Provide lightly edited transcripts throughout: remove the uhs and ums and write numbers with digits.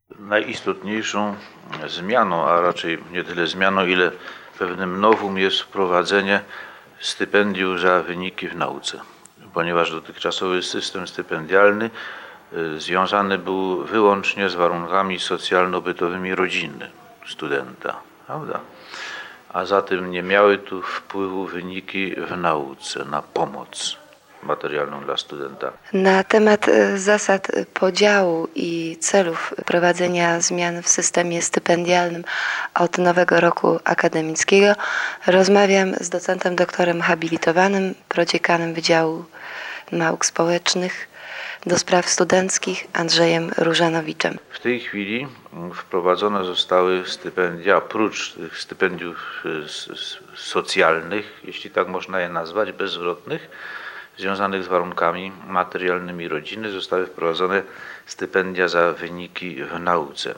Najistotniejszą zmianą, a raczej nie tyle zmianą, ile pewnym novum jest wprowadzenie stypendium za wyniki w nauce, ponieważ dotychczasowy system stypendialny związany był wyłącznie z warunkami socjalno-bytowymi rodziny studenta, prawda? A zatem nie miały tu wpływu wyniki w nauce na pomoc materialną dla studenta. Na temat zasad podziału i celów prowadzenia zmian w systemie stypendialnym od nowego roku akademickiego rozmawiam z docentem doktorem habilitowanym, prodziekanem Wydziału Nauk Społecznych do spraw studenckich Andrzejem Różanowiczem. W tej chwili wprowadzone zostały stypendia, oprócz tych stypendiów socjalnych, jeśli tak można je nazwać, bezzwrotnych, związanych z warunkami materialnymi rodziny, zostały wprowadzone stypendia za wyniki w nauce.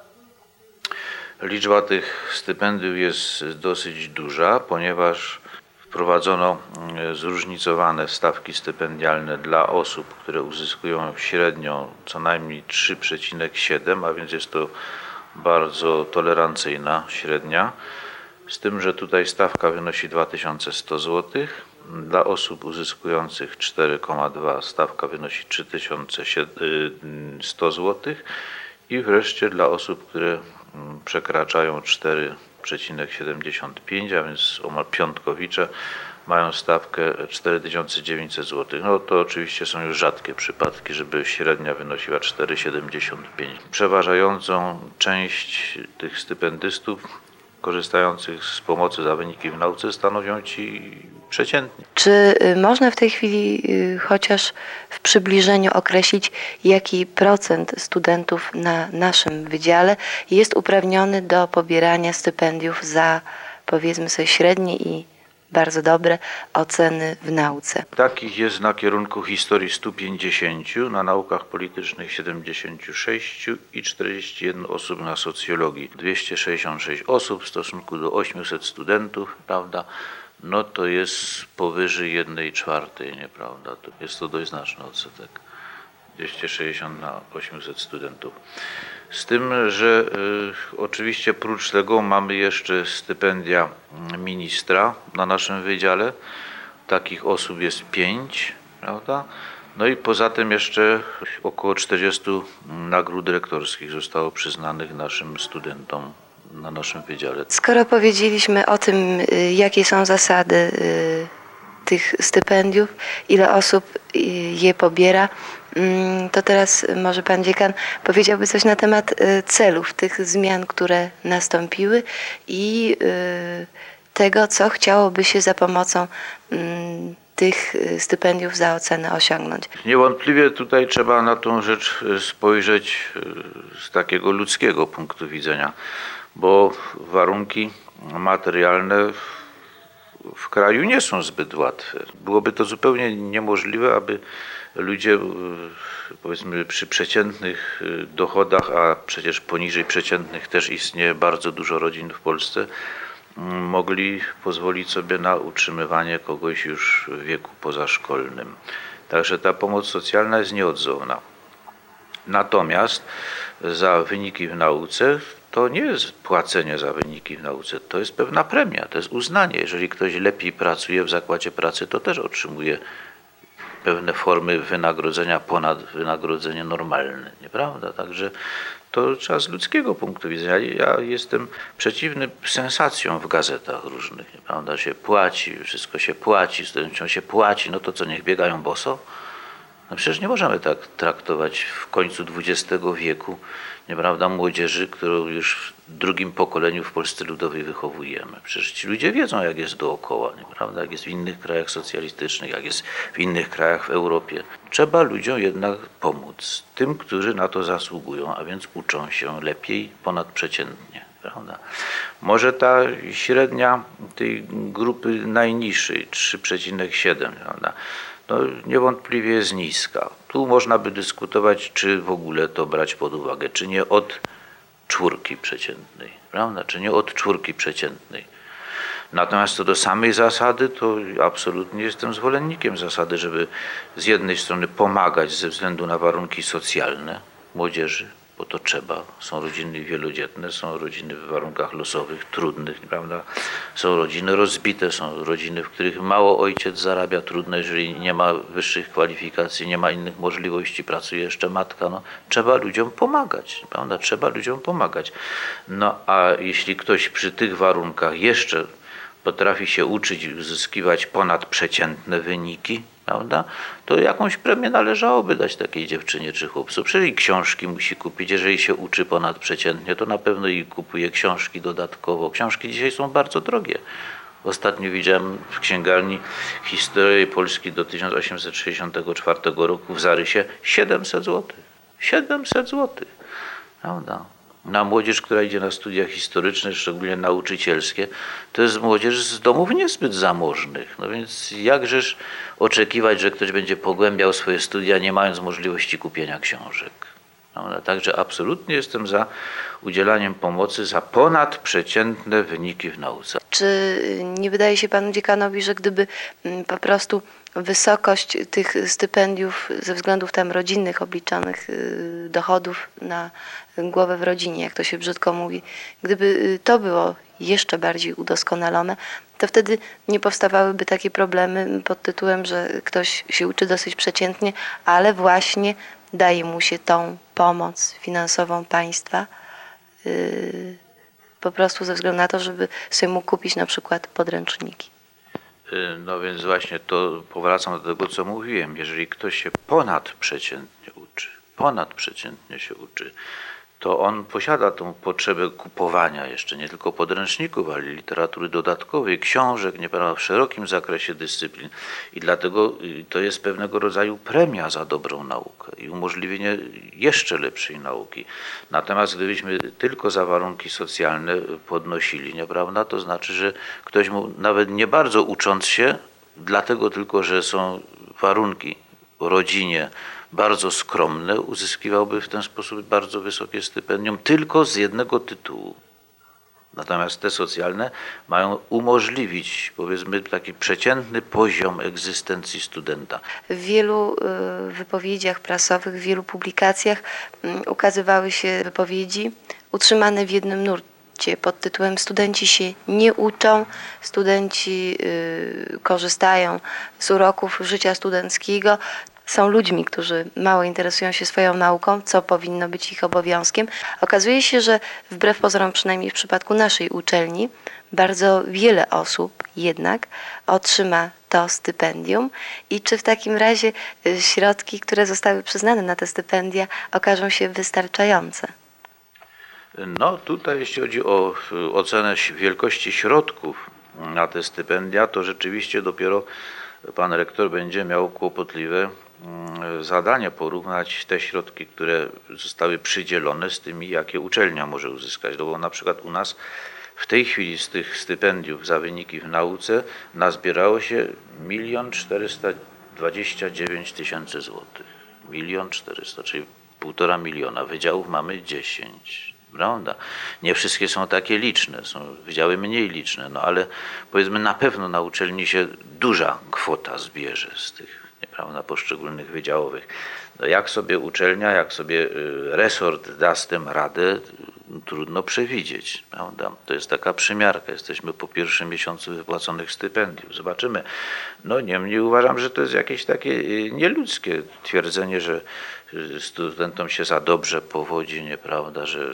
Liczba tych stypendiów jest dosyć duża, ponieważ wprowadzono zróżnicowane stawki stypendialne dla osób, które uzyskują średnio co najmniej 3,7, a więc jest to bardzo tolerancyjna średnia, z tym, że tutaj stawka wynosi 2100 zł. Dla osób uzyskujących 4,2 stawka wynosi 3100 zł i wreszcie dla osób, które przekraczają 4,75, a więc omal piątkowicze, mają stawkę 4900 zł. No to oczywiście są już rzadkie przypadki, żeby średnia wynosiła 4,75. Przeważającą część tych stypendystów korzystających z pomocy za wyniki w nauce stanowią ci przeciętni. Czy można w tej chwili chociaż w przybliżeniu określić, jaki procent studentów na naszym wydziale jest uprawniony do pobierania stypendiów za, powiedzmy sobie, średnie i bardzo dobre oceny w nauce? Takich jest na kierunku historii 150, na naukach politycznych 76 i 41 osób na socjologii. 266 osób w stosunku do 800 studentów, prawda? No to jest powyżej 1/4, nieprawda? To jest to dość znaczny odsetek. 260 na 800 studentów. Z tym, że oczywiście prócz tego mamy jeszcze stypendia ministra na naszym wydziale. Takich osób jest 5, prawda? No i poza tym jeszcze około 40 nagród rektorskich zostało przyznanych naszym studentom na naszym wydziale. Skoro powiedzieliśmy o tym, jakie są zasady tych stypendiów, ile osób je pobiera, to teraz może pan dziekan powiedziałby coś na temat celów tych zmian, które nastąpiły i tego, co chciałoby się za pomocą tych stypendiów za ocenę osiągnąć. Niewątpliwie tutaj trzeba na tą rzecz spojrzeć z takiego ludzkiego punktu widzenia, bo warunki materialne w kraju nie są zbyt łatwe. Byłoby to zupełnie niemożliwe, aby ludzie, powiedzmy, przy przeciętnych dochodach, a przecież poniżej przeciętnych też istnieje bardzo dużo rodzin w Polsce, mogli pozwolić sobie na utrzymywanie kogoś już w wieku pozaszkolnym. Także ta pomoc socjalna jest nieodzowna. Natomiast za wyniki w nauce to nie jest płacenie za wyniki w nauce, to jest pewna premia, to jest uznanie. Jeżeli ktoś lepiej pracuje w zakładzie pracy, to też otrzymuje pewne formy wynagrodzenia ponad wynagrodzenie normalne, nieprawda? Także to trzeba z ludzkiego punktu widzenia. Ja jestem przeciwny sensacjom w gazetach różnych, nieprawda? Się płaci, wszystko się płaci, studentom się płaci, no to co, niech biegają boso? No przecież nie możemy tak traktować w końcu XX wieku, nieprawda, młodzieży, którą już w drugim pokoleniu w Polsce Ludowej wychowujemy. Przecież ci ludzie wiedzą, jak jest dookoła, nieprawda, jak jest w innych krajach socjalistycznych, jak jest w innych krajach w Europie. Trzeba ludziom jednak pomóc, tym, którzy na to zasługują, a więc uczą się lepiej ponadprzeciętnie, prawda. Może ta średnia tej grupy najniższej, 3,7, prawda, no niewątpliwie jest niska. Tu można by dyskutować, czy w ogóle to brać pod uwagę, czy nie od 4 przeciętnej, prawda? Czy nie od 4 przeciętnej. Natomiast co do samej zasady, to absolutnie jestem zwolennikiem zasady, żeby z jednej strony pomagać ze względu na warunki socjalne młodzieży, bo to trzeba. Są rodziny wielodzietne, są rodziny w warunkach losowych, trudnych, prawda? Są rodziny rozbite, są rodziny, w których mało ojciec zarabia, trudno, jeżeli nie ma wyższych kwalifikacji, nie ma innych możliwości, pracuje jeszcze matka. No, trzeba ludziom pomagać, prawda? Trzeba ludziom pomagać. No a jeśli ktoś przy tych warunkach jeszcze potrafi się uczyć i uzyskiwać ponadprzeciętne wyniki, prawda, to jakąś premię należałoby dać takiej dziewczynie czy chłopcu. Przecież książki musi kupić. Jeżeli się uczy ponadprzeciętnie, to na pewno i kupuje książki dodatkowo. Książki dzisiaj są bardzo drogie. Ostatnio widziałem w księgarni historię Polski do 1864 roku w zarysie 700 zł. 700 zł. Prawda? Na młodzież, która idzie na studia historyczne, szczególnie nauczycielskie, to jest młodzież z domów niezbyt zamożnych. No więc jakżeż oczekiwać, że ktoś będzie pogłębiał swoje studia, nie mając możliwości kupienia książek. No, także absolutnie jestem za udzielaniem pomocy za ponadprzeciętne wyniki w nauce. Czy nie wydaje się panu dziekanowi, że gdyby po prostu wysokość tych stypendiów ze względów tam rodzinnych obliczanych dochodów na głowę w rodzinie, jak to się brzydko mówi, gdyby to było jeszcze bardziej udoskonalone, to wtedy nie powstawałyby takie problemy pod tytułem, że ktoś się uczy dosyć przeciętnie, ale właśnie daje mu się tą pomoc finansową państwa po prostu ze względu na to, żeby sobie mógł kupić na przykład podręczniki. No więc właśnie to powracam do tego, co mówiłem. Jeżeli ktoś się ponadprzeciętnie się uczy, to on posiada tą potrzebę kupowania jeszcze nie tylko podręczników, ale literatury dodatkowej, książek, nieprawda, w szerokim zakresie dyscyplin. I dlatego to jest pewnego rodzaju premia za dobrą naukę i umożliwienie jeszcze lepszej nauki. Natomiast gdybyśmy tylko za warunki socjalne podnosili, nieprawda, to znaczy, że ktoś mu nawet nie bardzo ucząc się, dlatego tylko, że są warunki w rodzinie bardzo skromne, uzyskiwałby w ten sposób bardzo wysokie stypendium tylko z jednego tytułu. Natomiast te socjalne mają umożliwić, powiedzmy, taki przeciętny poziom egzystencji studenta. W wielu wypowiedziach prasowych, w wielu publikacjach ukazywały się wypowiedzi utrzymane w jednym nurcie pod tytułem studenci się nie uczą, studenci korzystają z uroków życia studenckiego, są ludźmi, którzy mało interesują się swoją nauką, co powinno być ich obowiązkiem. Okazuje się, że wbrew pozorom, przynajmniej w przypadku naszej uczelni, bardzo wiele osób jednak otrzyma to stypendium i czy w takim razie środki, które zostały przyznane na te stypendia, okażą się wystarczające? No tutaj jeśli chodzi o ocenę wielkości środków na te stypendia, to rzeczywiście dopiero pan rektor będzie miał kłopotliwe zadanie porównać te środki, które zostały przydzielone z tymi, jakie uczelnia może uzyskać. No bo na przykład u nas w tej chwili z tych stypendiów za wyniki w nauce nazbierało się 1 429 000 złotych. 1 400 000, czyli 1,5 miliona. Wydziałów mamy 10. Prawda? Nie wszystkie są takie liczne, są wydziały mniej liczne, no ale powiedzmy na pewno na uczelni się duża kwota zbierze z tych, nieprawda, poszczególnych wydziałowych. No jak sobie uczelnia, jak sobie resort da z tym radę, trudno przewidzieć, prawda? To jest taka przymiarka, jesteśmy po pierwszym miesiącu wypłaconych stypendiów, zobaczymy. No niemniej uważam, że to jest jakieś takie nieludzkie twierdzenie, że studentom się za dobrze powodzi, nieprawda, że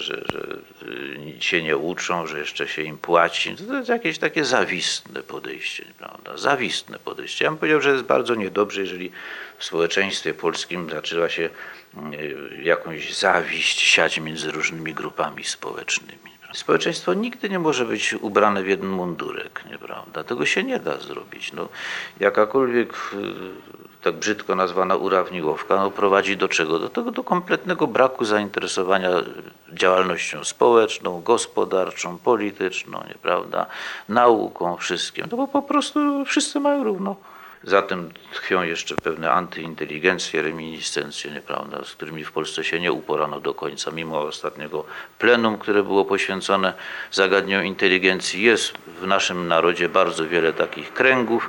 się nie uczą, że jeszcze się im płaci. To jest jakieś takie zawistne podejście, nieprawda? Zawistne podejście. Ja bym powiedział, że jest bardzo niedobrze, jeżeli w społeczeństwie polskim zaczęła się jakąś zawiść siać między różnymi grupami społecznymi. Społeczeństwo nigdy nie może być ubrane w jeden mundurek, nieprawda? Tego się nie da zrobić. No, jakakolwiek tak brzydko nazwana urawniłowka no, prowadzi do czego? Do tego, do kompletnego braku zainteresowania działalnością społeczną, gospodarczą, polityczną, nieprawda? Nauką, wszystkim. No bo po prostu wszyscy mają równo. Za tym tkwią jeszcze pewne antyinteligencje, reminiscencje, nieprawda, z którymi w Polsce się nie uporano do końca. Mimo ostatniego plenum, które było poświęcone zagadnieniu inteligencji, jest w naszym narodzie bardzo wiele takich kręgów,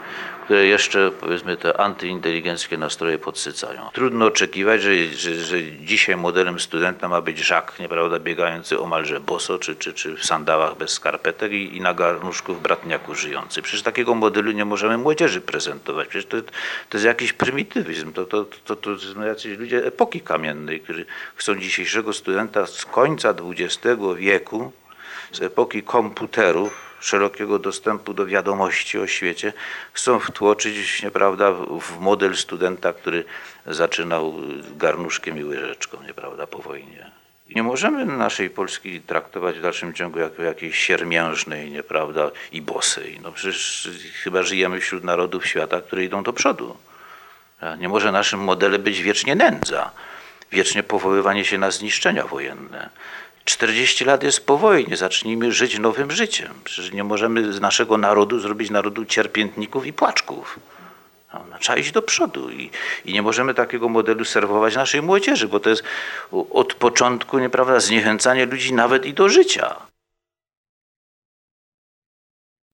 które jeszcze, powiedzmy, te antyinteligenckie nastroje podsycają. Trudno oczekiwać, że dzisiaj modelem studenta ma być Żak, nieprawda, biegający omalże boso, czy w sandałach bez skarpetek i na garnuszku w bratniaku żyjący. Przecież takiego modelu nie możemy młodzieży prezentować. Przecież to jest jakiś prymitywizm. To są jacyś ludzie epoki kamiennej, którzy chcą dzisiejszego studenta z końca XX wieku, z epoki komputerów, szerokiego dostępu do wiadomości o świecie, chcą wtłoczyć, nieprawda, w model studenta, który zaczynał garnuszkiem i łyżeczką, nieprawda, po wojnie. Nie możemy naszej Polski traktować w dalszym ciągu jako jakiejś siermiężnej, nieprawda, i bosej. No przecież chyba żyjemy wśród narodów świata, które idą do przodu. Nie może naszym modelem być wiecznie nędza, wiecznie powoływanie się na zniszczenia wojenne. 40 lat jest po wojnie, zacznijmy żyć nowym życiem. Przecież nie możemy z naszego narodu zrobić narodu cierpiętników i płaczków. No, trzeba iść do przodu i nie możemy takiego modelu serwować naszej młodzieży, bo to jest od początku, nieprawda, zniechęcanie ludzi nawet i do życia.